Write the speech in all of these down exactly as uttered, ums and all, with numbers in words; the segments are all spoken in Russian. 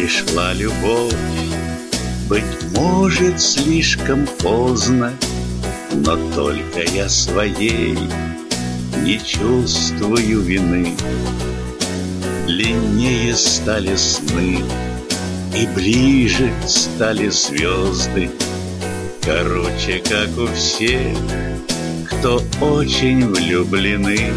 пришла любовь. Быть может, слишком поздно, но только я своей не чувствую вины. Длиннее стали сны, и ближе стали звезды. Короче, как у всех, кто очень влюблены.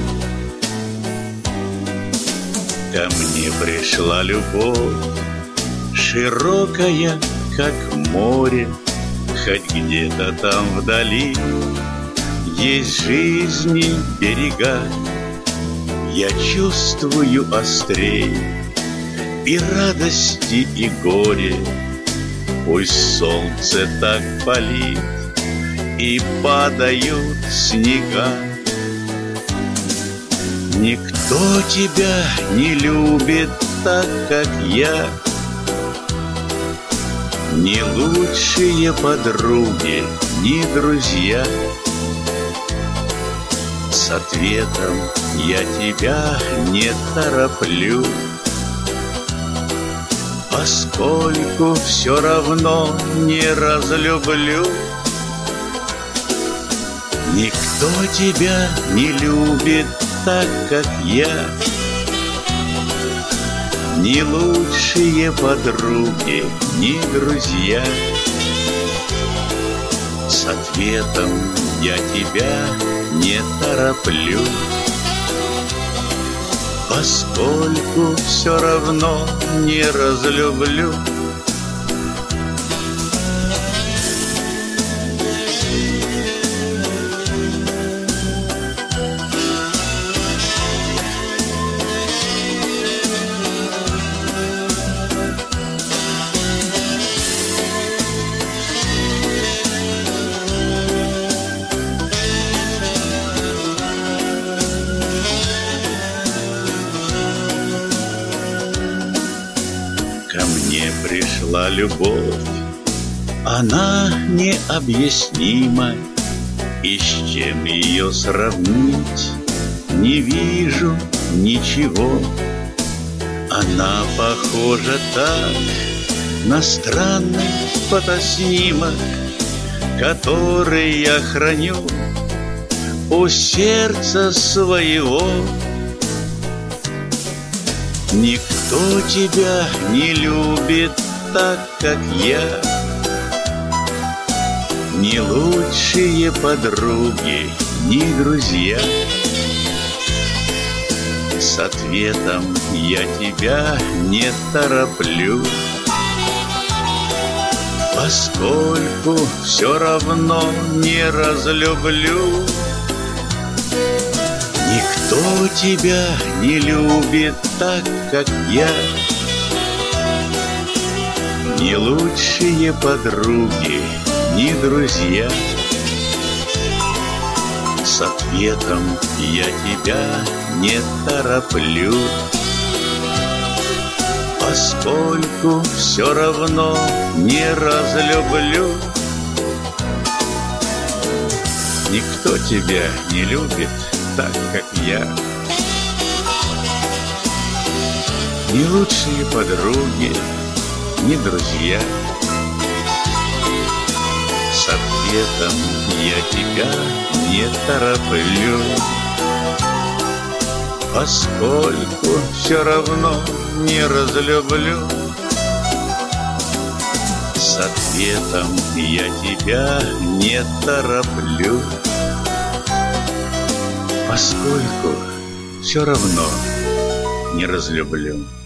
Ко мне пришла любовь, широкая, как море. Хоть где-то там вдали есть жизни берега. Я чувствую острей и радости, и горе. Пусть солнце так палит и падают снега. Никто тебя не любит так, как я. Ни лучшие подруги, ни друзья. С ответом я тебя не тороплю, поскольку все равно не разлюблю. Никто тебя не любит так, как я. Ни лучшие подруги, ни друзья. С ответом я тебя не тороплю, поскольку все равно не разлюблю. Ко мне пришла любовь, она необъяснима, и с чем ее сравнить не вижу ничего. Она похожа так на странный фотоснимок, который я храню у сердца своего. Никто тебя не любит так, как я. Ни лучшие подруги, ни друзья. С ответом я тебя не тороплю, поскольку все равно не разлюблю. Никто тебя не любит так, как я. Ни лучшие подруги, ни друзья. С ответом я тебя не тороплю, поскольку все равно не разлюблю. Никто тебя не любит так, как я. Ни лучшие подруги, ни друзья. С ответом я тебя не тороплю, поскольку все равно не разлюблю. С ответом я тебя не тороплю, поскольку все равно не разлюблю.